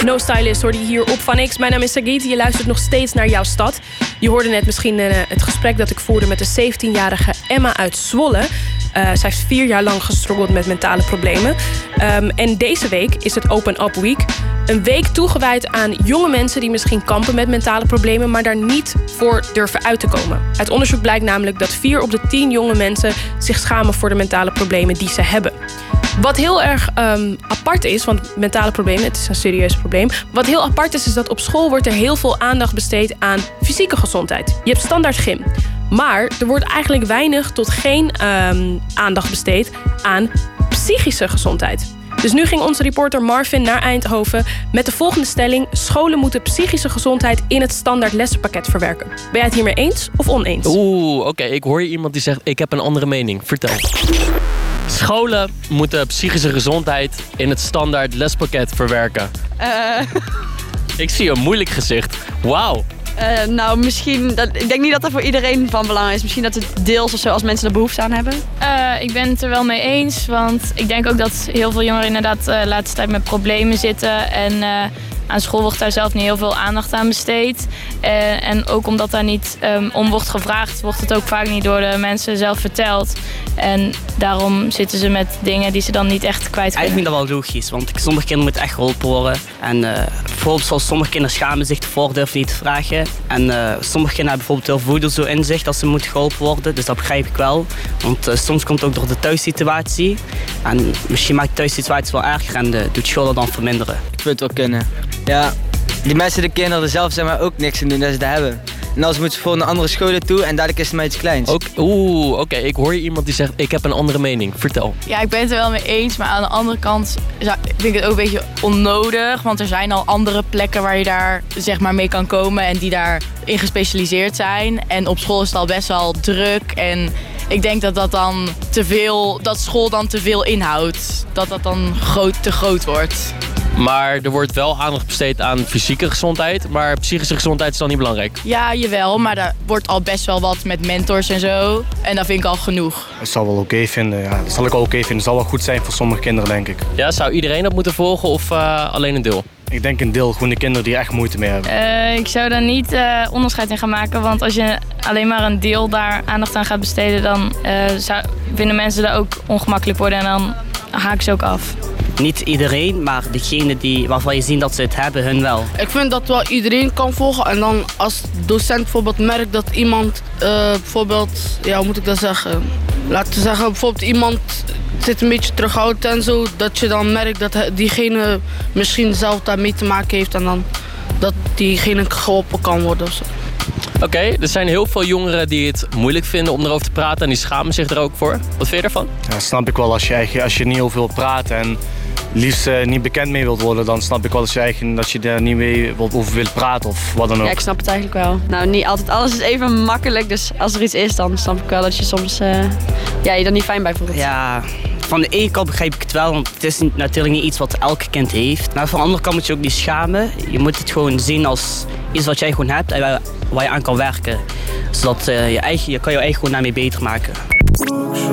No Stylist hoorde je hier op Van X. Mijn naam is Sagit. Je luistert nog steeds naar Jouw Stad. Je hoorde net misschien het gesprek dat ik voerde met de 17-jarige Emma uit Zwolle. Zij heeft 4 jaar lang gestruggeld met mentale problemen. En deze week is het Open Up Week. Een week toegewijd aan jonge mensen die misschien kampen met mentale problemen, maar daar niet voor durven uit te komen. Uit onderzoek blijkt namelijk dat 4 op de 10 jonge mensen zich schamen voor de mentale problemen die ze hebben. Wat heel erg apart is, want mentale problemen, het is een serieus probleem. Wat heel apart is dat op school wordt er heel veel aandacht besteed aan fysieke gezondheid. Je hebt standaard gym. Maar er wordt eigenlijk weinig tot geen aandacht besteed aan psychische gezondheid. Dus nu ging onze reporter Marvin naar Eindhoven met de volgende stelling: scholen moeten psychische gezondheid in het standaard lessenpakket verwerken. Ben jij het hiermee eens of oneens? Oké, ik hoor je iemand die zegt ik heb een andere mening. Vertel. Scholen moeten psychische gezondheid in het standaard lespakket verwerken. Ik zie een moeilijk gezicht. Wauw. Nou, misschien, ik denk niet dat dat voor iedereen van belang is. Misschien dat het deels of zo als mensen er behoefte aan hebben. Ik ben het er wel mee eens, want ik denk ook dat heel veel jongeren inderdaad de laatste tijd met problemen zitten. En aan school wordt daar zelf niet heel veel aandacht aan besteed. En ook omdat daar niet om wordt gevraagd, wordt het ook vaak niet door de mensen zelf verteld. En daarom zitten ze met dingen die ze dan niet echt kwijt kunnen. Ik vind dat wel logisch, want sommige kinderen moeten echt geholpen worden. En bijvoorbeeld zoals sommige kinderen schamen zich ervoor, durven niet te vragen. En sommige kinderen hebben bijvoorbeeld heel veel zo in zich dat ze moeten geholpen worden. Dus dat begrijp ik wel. Want soms komt het ook door de thuissituatie. En misschien maakt de thuissituatie wel erger en doet school dat dan verminderen. Ik vind het wel kunnen. Ja, die mensen, de kinderen zelf, zeg maar ook niks aan doen dat ze dat hebben. En als moeten ze voor naar andere scholen toe en dadelijk is het maar iets kleins. Oké, ik hoor je iemand die zegt ik heb een andere mening. Vertel. Ja, ik ben het er wel mee eens, maar aan de andere kant vind ik het ook een beetje onnodig. Want er zijn al andere plekken waar je daar zeg maar mee kan komen en die daarin gespecialiseerd zijn. En op school is het al best wel druk en ik denk dat school dan te veel inhoudt. Dat dan te groot wordt. Maar er wordt wel aandacht besteed aan fysieke gezondheid, maar psychische gezondheid is dan niet belangrijk. Ja, jawel, maar daar wordt al best wel wat met mentors en zo. En dat vind ik al genoeg. Ik zal wel oké vinden, ja. Dat zal ik wel oké vinden. Het zal wel goed zijn voor sommige kinderen, denk ik. Ja, zou iedereen dat moeten volgen of alleen een deel? Ik denk een deel, gewoon de kinderen die er echt moeite mee hebben. Ik zou daar niet onderscheid in gaan maken, want als je alleen maar een deel daar aandacht aan gaat besteden, dan vinden mensen dat ook ongemakkelijk worden en dan haken ze ook af. Niet iedereen, maar degene waarvan je ziet dat ze het hebben, hun wel. Ik vind dat wel iedereen kan volgen. En dan als docent bijvoorbeeld merkt dat iemand bijvoorbeeld, ja, hoe moet ik dat zeggen? Laten we zeggen, bijvoorbeeld iemand zit een beetje terughoudend en zo. Dat je dan merkt dat diegene misschien zelf daarmee te maken heeft. En dan dat diegene geholpen kan worden of zo. Oké, er zijn heel veel jongeren die het moeilijk vinden om erover te praten en die schamen zich er ook voor. Wat vind je ervan? Ja, snap ik wel. Als je niet over wilt praten en liefst niet bekend mee wilt worden, dan snap ik wel dat je daar niet mee over wilt praten of wat dan ook. Ja, ik snap het eigenlijk wel. Nou, niet altijd alles is even makkelijk, dus als er iets is, dan snap ik wel dat je soms je er niet fijn bij voelt. Ja, van de ene kant begrijp ik het wel, want het is natuurlijk niet iets wat elk kind heeft. Maar van de andere kant moet je ook niet schamen. Je moet het gewoon zien als iets wat jij gewoon hebt en waar je aan kan werken. Zodat je kan je eigen gewoon daarmee beter maken.